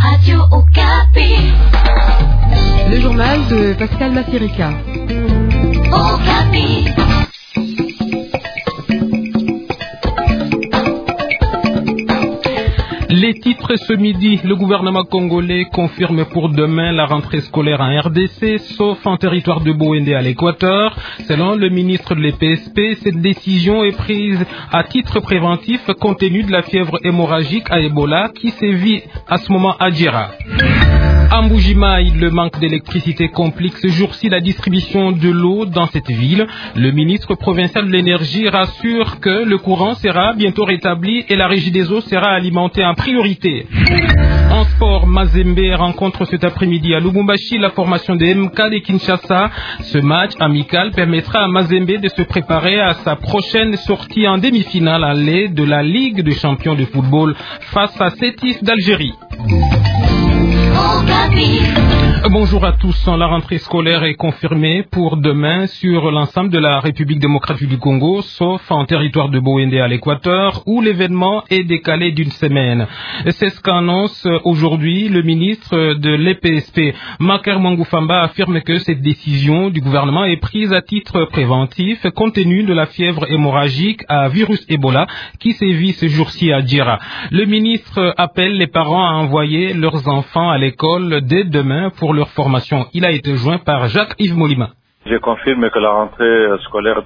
Radio Okapi. Le journal de Pascal Massirica. Okapi. Les titres ce midi, le gouvernement congolais confirme pour demain la rentrée scolaire en RDC, sauf en territoire de Bouende à l'Équateur. Selon le ministre de l'EPSP, cette décision est prise à titre préventif compte tenu de la fièvre hémorragique à Ebola qui sévit à ce moment à Djira. À Mbujimaï, le manque d'électricité complique ce jour-ci la distribution de l'eau dans cette ville. Le ministre provincial de l'énergie rassure que le courant sera bientôt rétabli et la régie des eaux sera alimentée en priorité. En sport, Mazembe rencontre cet après-midi à Lubumbashi la formation des MK de Kinshasa. Ce match amical permettra à Mazembe de se préparer à sa prochaine sortie en demi-finale aller de la Ligue des champions de football face à Sétif d'Algérie. Bonjour à tous. La rentrée scolaire est confirmée pour demain sur l'ensemble de la République démocratique du Congo, sauf en territoire de Bouende à l'Équateur, où l'événement est décalé d'une semaine. C'est ce qu'annonce aujourd'hui le ministre de l'EPSP. Maker Mangufamba affirme que cette décision du gouvernement est prise à titre préventif, compte tenu de la fièvre hémorragique à virus Ebola qui sévit ce jour-ci à Djira. Le ministre appelle les parents à envoyer leurs enfants à l'école dès demain pour leur formation. Il a été joint par Jacques-Yves Molima. Je confirme que la rentrée scolaire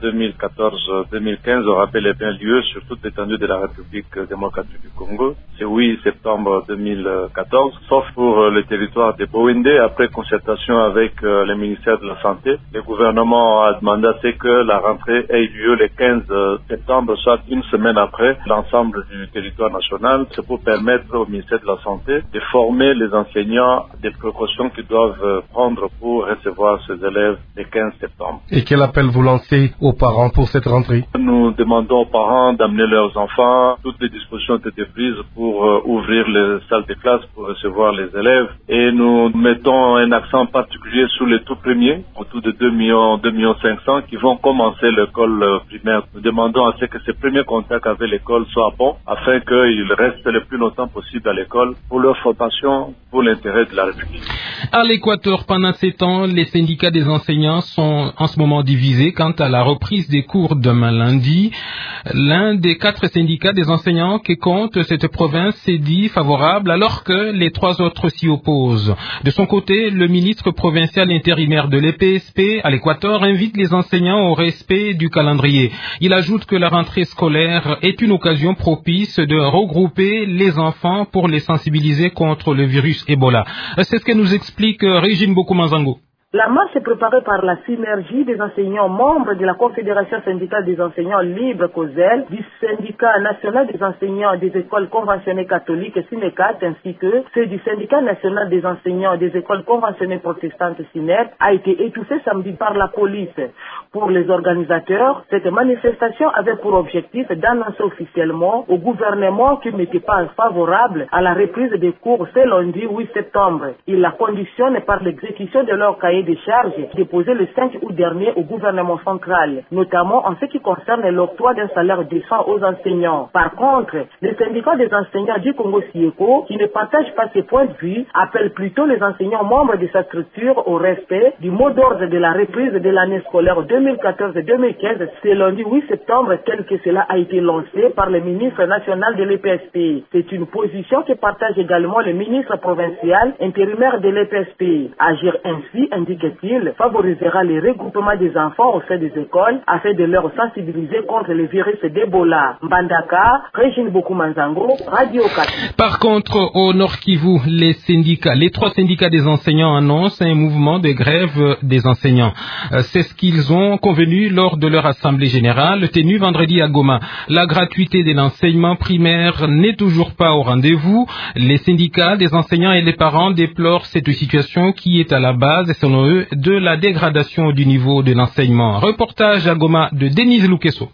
2014-2015 aura bel et bien lieu sur toute l'étendue de la République démocratique du Congo. C'est 8 septembre 2014, sauf pour le territoire de Bouende. Après concertation avec le ministère de la Santé, le gouvernement a demandé à ce que la rentrée ait lieu le 15 septembre, soit une semaine après l'ensemble du territoire national. C'est pour permettre au ministère de la Santé de former les enseignants des précautions qu'ils doivent prendre pour recevoir ces élèves le 15 septembre. Et quel appel vous lancez aux parents pour cette rentrée? Nous demandons aux parents d'amener leurs enfants. Toutes les dispositions ont été prises pour ouvrir les salles de classe pour recevoir les élèves. Et nous mettons un accent particulier sur les tout premiers, autour de 2 millions 500 qui vont commencer l'école primaire. Nous demandons à ce que ces premiers contacts avec l'école soient bons afin qu'ils restent le plus longtemps possible à l'école pour leur formation, pour l'intérêt de la République. À l'Équateur, pendant ces temps, les syndicats des enseignants sont en ce moment divisés quant à la reprise des cours demain lundi. L'un des 4 syndicats des enseignants qui compte cette province s'est dit favorable alors que les 3 autres s'y opposent. De son côté, le ministre provincial intérimaire de l'EPSP à l'Équateur invite les enseignants au respect du calendrier. Il ajoute que la rentrée scolaire est une occasion propice de regrouper les enfants pour les sensibiliser contre le virus Ebola. C'est ce que nous explique Régine Bokumanzango. La marche est préparée par la synergie des enseignants membres de la Confédération syndicale des enseignants libres COSEL, du syndicat national des enseignants des écoles conventionnées catholiques SINECAT, ainsi que ceux du syndicat national des enseignants des écoles conventionnées protestantes SINEP, a été étouffée samedi par la police. Pour les organisateurs, cette manifestation avait pour objectif d'annoncer officiellement au gouvernement qu'il n'était pas favorable à la reprise des cours ce lundi 8 septembre. Il la conditionne par l'exécution de leur cahier des charges déposé le 5 août dernier au gouvernement central, notamment en ce qui concerne l'octroi d'un salaire décent aux enseignants. Par contre, le syndicat des enseignants du Congo SIECO, qui ne partage pas ces points de vue, appelle plutôt les enseignants membres de sa structure au respect du mot d'ordre de la reprise de l'année scolaire 2014-2015 ce lundi 8 septembre tel que cela a été lancé par le ministre national de l'EPSP. C'est une position que partage également le ministre provincial intérimaire de l'EPSP. Agir ainsi, indique-t-il, favorisera les regroupements des enfants au sein des écoles afin de leur sensibiliser contre le virus d'Ebola. Mbandaka, Régine Bokumanzango, Radio Okapi. Par contre, au Nord Kivu, les 3 syndicats des enseignants annoncent un mouvement de grève des enseignants. C'est ce qu'ils ont convenu lors de leur assemblée générale tenue vendredi à Goma. La gratuité de l'enseignement primaire n'est toujours pas au rendez-vous. Les syndicats des enseignants et les parents déplorent cette situation qui est à la base, selon eux, de la dégradation du niveau de l'enseignement. Reportage à Goma de Denise Lukeso.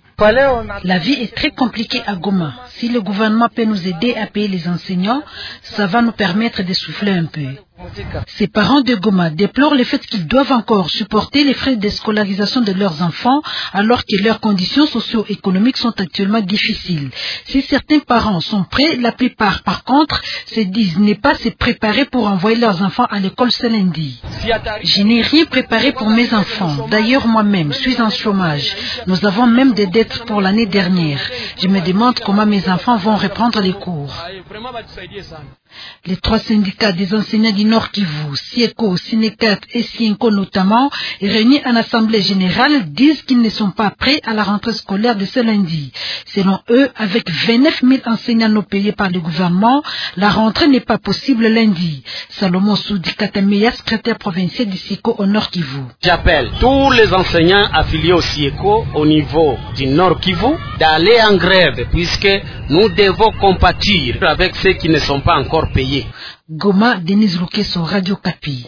La vie est très compliquée à Goma. Si le gouvernement peut nous aider à payer les enseignants, ça va nous permettre de souffler un peu. Ces parents de Goma déplorent le fait qu'ils doivent encore supporter les frais de scolarisation de leurs enfants alors que leurs conditions socio-économiques sont actuellement difficiles. Si certains parents sont prêts, la plupart par contre se disent ne pas se préparer pour envoyer leurs enfants à l'école ce lundi. Je n'ai rien préparé pour mes enfants. D'ailleurs, moi-même, je suis en chômage. Nous avons même des dettes pour l'année dernière. Je me demande comment mes enfants vont reprendre les cours. Les 3 syndicats des enseignants du Nord Kivu, SIECO, SINECAT et SIENCO notamment, réunis en assemblée générale, disent qu'ils ne sont pas prêts à la rentrée scolaire de ce lundi. Selon eux, avec 29 000 enseignants non payés par le gouvernement, la rentrée n'est pas possible lundi. Salomon Soudi Katameya, secrétaire provincial du SIECO au Nord Kivu. J'appelle tous les enseignants affiliés au SIECO au niveau du Nord Kivu d'aller en grève puisque nous devons compatir avec ceux qui ne sont pas encore payés. Goma, Denise Lukeso, Radio Kapi.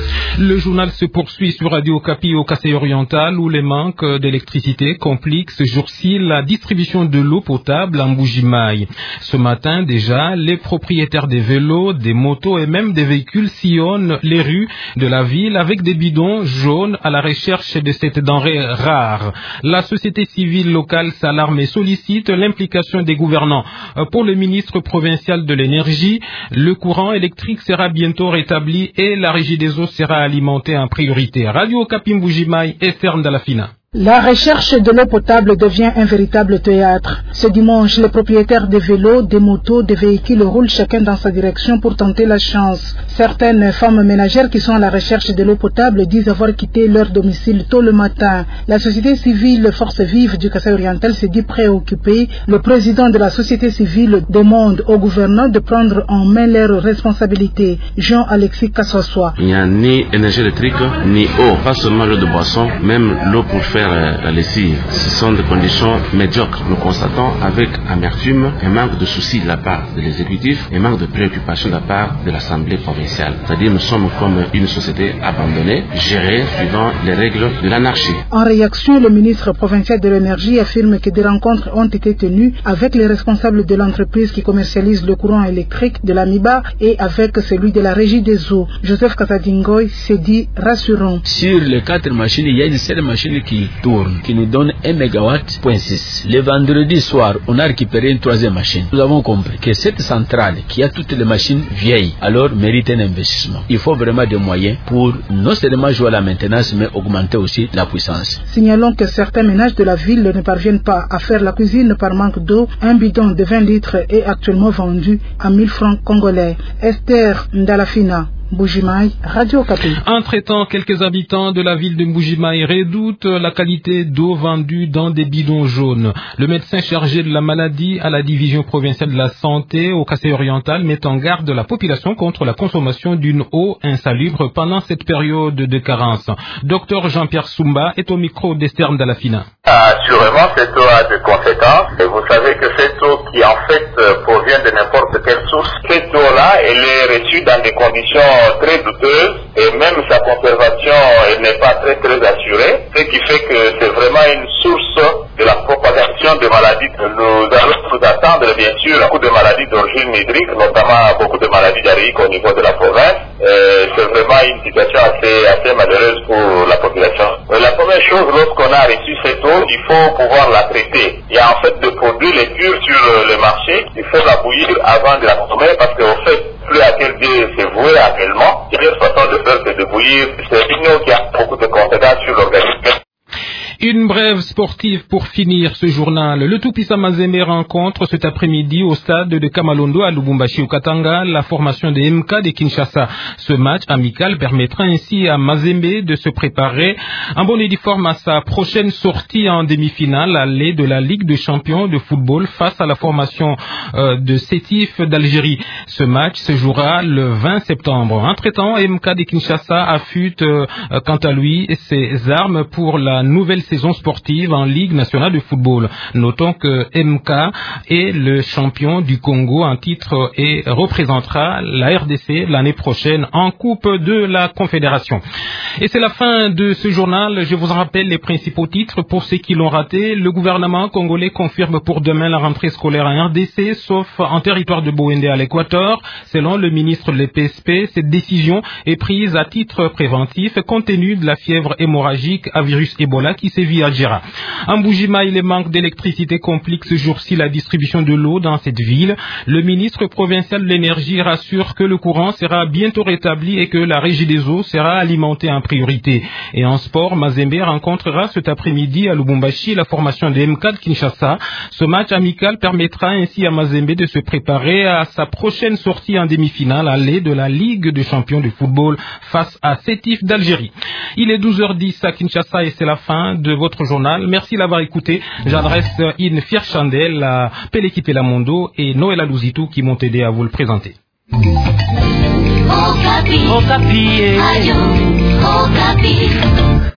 Le journal se poursuit sur Radio Kapi au Kasaï oriental où les manques d'électricité compliquent ce jour-ci la distribution de l'eau potable en Mbuji-Mayi. Ce matin déjà, les propriétaires des vélos, des motos et même des véhicules sillonnent les rues de la ville avec des bidons jaunes à la recherche de cette denrée rare. La société civile locale s'alarme et sollicite l'implication des gouvernants. Pour le ministre provincial de l'énergie, le courant électrique sera bientôt rétabli et la régie des eaux sera alimentée en priorité. Radio Kapi Mbuji-Mayi et Ferme de la Fina. La recherche de l'eau potable devient un véritable théâtre. Ce dimanche, les propriétaires des vélos, des motos, des véhicules roulent chacun dans sa direction pour tenter la chance. Certaines femmes ménagères qui sont à la recherche de l'eau potable disent avoir quitté leur domicile tôt le matin. La société civile Force Vive du Kasaï oriental s'est dit préoccupée. Le président de la société civile demande au gouvernement de prendre en main leurs responsabilités. Jean-Alexis Kassosoa. Il n'y a ni énergie électrique, ni eau. Pas seulement l'eau de boisson, même l'eau pour faire la lessive. Ce sont des conditions médiocres. Nous constatons avec amertume un manque de soucis de la part de l'exécutif, un manque de préoccupation de la part de l'Assemblée provinciale. C'est-à-dire nous sommes comme une société abandonnée, gérée suivant les règles de l'anarchie. En réaction, le ministre provincial de l'énergie affirme que des rencontres ont été tenues avec les responsables de l'entreprise qui commercialise le courant électrique de l'AMIBA et avec celui de la régie des eaux. Joseph Kasadingoy s'est dit rassurant. Sur les 4 machines, il y a une seule machine qui tourne, qui nous donne 1 MW.6. Le vendredi soir, on a récupéré une 3e machine. Nous avons compris que cette centrale, qui a toutes les machines vieilles, alors mérite un investissement. Il faut vraiment des moyens pour non seulement jouer à la maintenance, mais augmenter aussi la puissance. Signalons que certains ménages de la ville ne parviennent pas à faire la cuisine par manque d'eau. Un bidon de 20 litres est actuellement vendu à 1000 francs congolais. Esther Ndalafina, Mbuji-Mayi, Radio Kapi. Entre-temps, quelques habitants de la ville de Mbuji-Mayi redoutent la qualité d'eau vendue dans des bidons jaunes. Le médecin chargé de la maladie à la division provinciale de la santé au Kasaï oriental met en garde la population contre la consommation d'une eau insalubre pendant cette période de carence. Docteur Jean-Pierre Soumba est au micro d'Esther Ndalafina. Assurément, cette eau a des conséquences. Et vous savez que cette eau qui en fait provient de n'importe quelle source, cette eau-là, elle est reçue dans des conditions très douteuses et même sa conservation n'est pas très assurée, ce qui fait que c'est vraiment une source de la propagation de maladies. Nous allons nous attendre bien sûr à beaucoup de maladies d'origine hydrique, notamment beaucoup de maladies diarrhéiques au niveau de la province. C'est vraiment une situation assez malheureuse pour la population. La première chose, lorsqu'on a reçu cette eau, il faut pouvoir la traiter. Il y a en fait des produits les purs sur le marché, il faut la bouillir avant de la consommer parce qu'au fait, plus à quel Dieu s'est voué actuellement, il y a une façon de faire que de bouillir. C'est une eau qui a beaucoup de conséquences sur l'organisme. Une brève sportive pour finir ce journal. Le Tout-Puissant Mazembe rencontre cet après-midi au stade de Kamalondo à Lubumbashi au Katanga la formation des MK de Kinshasa. Ce match amical permettra ainsi à Mazembe de se préparer en bonne et due forme à sa prochaine sortie en demi-finale allée de la Ligue des champions de football face à la formation de Sétif d'Algérie. Ce match se jouera le 20 septembre. Entre-temps, MK de Kinshasa affûte quant à lui ses armes pour la nouvelle saison saison sportive en Ligue nationale de football. Notons que MK est le champion du Congo en titre et représentera la RDC l'année prochaine en Coupe de la Confédération. Et c'est la fin de ce journal. Je vous en rappelle les principaux titres pour ceux qui l'ont raté. Le gouvernement congolais confirme pour demain la rentrée scolaire en RDC, sauf en territoire de Bouende à l'Équateur. Selon le ministre de l'EPSP, cette décision est prise à titre préventif compte tenu de la fièvre hémorragique à virus Ebola qui sévit à Djira. En Boujimaï, les manques d'électricité compliquent ce jour-ci la distribution de l'eau dans cette ville. Le ministre provincial de l'énergie rassure que le courant sera bientôt rétabli et que la régie des eaux sera alimentée en priorité. Et en sport, Mazembe rencontrera cet après-midi à Lubumbashi la formation de MK de Kinshasa. Ce match amical permettra ainsi à Mazembe de se préparer à sa prochaine sortie en demi-finale aller de la Ligue des champions de football face à Sétif d'Algérie. Il est 12h10 à Kinshasa et c'est la fin de votre journal. Merci d'avoir écouté. J'adresse une fière chandelle à Pelekite Lamondo et Noël Alouzitou qui m'ont aidé à vous le présenter. Okapi.